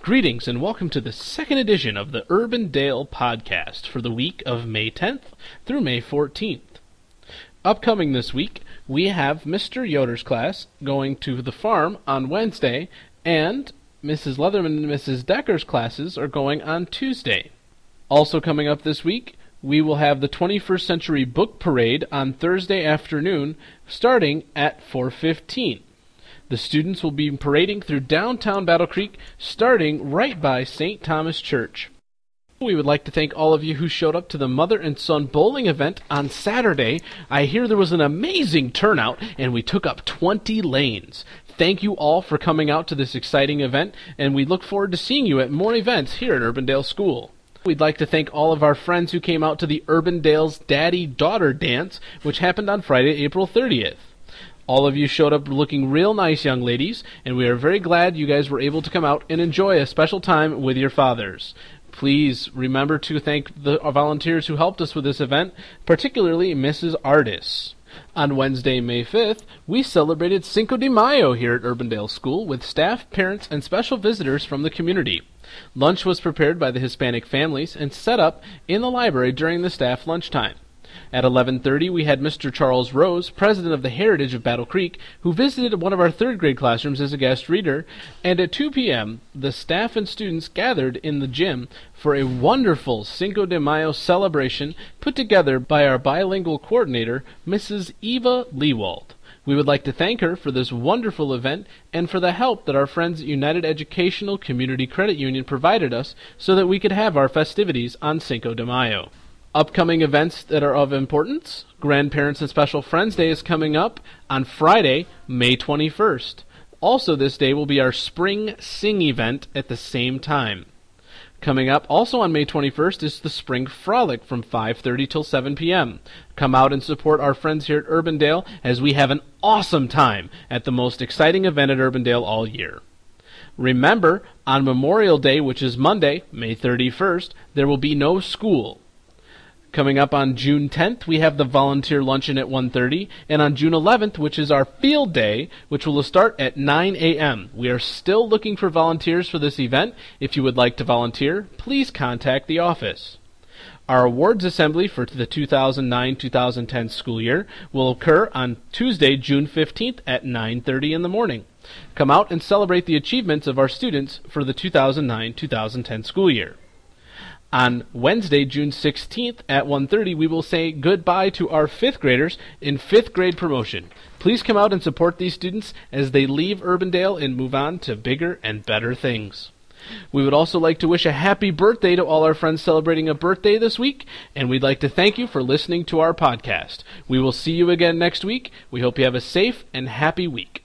Greetings and welcome to the second edition of the Urbandale podcast for the week of May 10th through May 14th. Upcoming this week, we have Mr. Yoder's class going to the farm on Wednesday, and Mrs. Leatherman and Mrs. Decker's classes are going on Tuesday. Also coming up this week, we will have the 21st Century Book Parade on Thursday afternoon starting at 4:15. The students will be parading through downtown Battle Creek, starting right by St. Thomas Church. We would like to thank all of you who showed up to the Mother and Son Bowling event on Saturday. I hear there was an amazing turnout, and we took up 20 lanes. Thank you all for coming out to this exciting event, and we look forward to seeing you at more events here at Urbandale School. We'd like to thank all of our friends who came out to the Urbandale's Daddy-Daughter Dance, which happened on Friday, April 30th. All of you showed up looking real nice, young ladies, and we are very glad you guys were able to come out and enjoy a special time with your fathers. Please remember to thank the volunteers who helped us with this event, particularly Mrs. Artis. On Wednesday, May 5th, we celebrated Cinco de Mayo here at Urbandale School with staff, parents, and special visitors from the community. Lunch was prepared by the Hispanic families and set up in the library during the staff lunchtime. At 11:30, we had Mr. Charles Rose, president of the Heritage of Battle Creek, who visited one of our third grade classrooms as a guest reader, and at 2 p.m., the staff and students gathered in the gym for a wonderful Cinco de Mayo celebration put together by our bilingual coordinator, Mrs. Eva Leewald. We would like to thank her for this wonderful event and for the help that our friends at United Educational Community Credit Union provided us so that we could have our festivities on Cinco de Mayo. Upcoming events that are of importance: Grandparents and Special Friends Day is coming up on Friday, May 21st. Also this day will be our Spring Sing event at the same time. Coming up also on May 21st is the Spring Frolic from 5:30 till 7 p.m. Come out and support our friends here at Urbandale as we have an awesome time at the most exciting event at Urbandale all year. Remember, on Memorial Day, which is Monday, May 31st, there will be no school. Coming up on June 10th, we have the volunteer luncheon at 1:30, and on June 11th, which is our field day, which will start at 9 a.m. We are still looking for volunteers for this event. If you would like to volunteer, please contact the office. Our awards assembly for the 2009-2010 school year will occur on Tuesday, June 15th at 9:30 in the morning. Come out and celebrate the achievements of our students for the 2009-2010 school year. On Wednesday, June 16th at 1:30, we will say goodbye to our 5th graders in 5th grade promotion. Please come out and support these students as they leave Urbandale and move on to bigger and better things. We would also like to wish a happy birthday to all our friends celebrating a birthday this week, and we'd like to thank you for listening to our podcast. We will see you again next week. We hope you have a safe and happy week.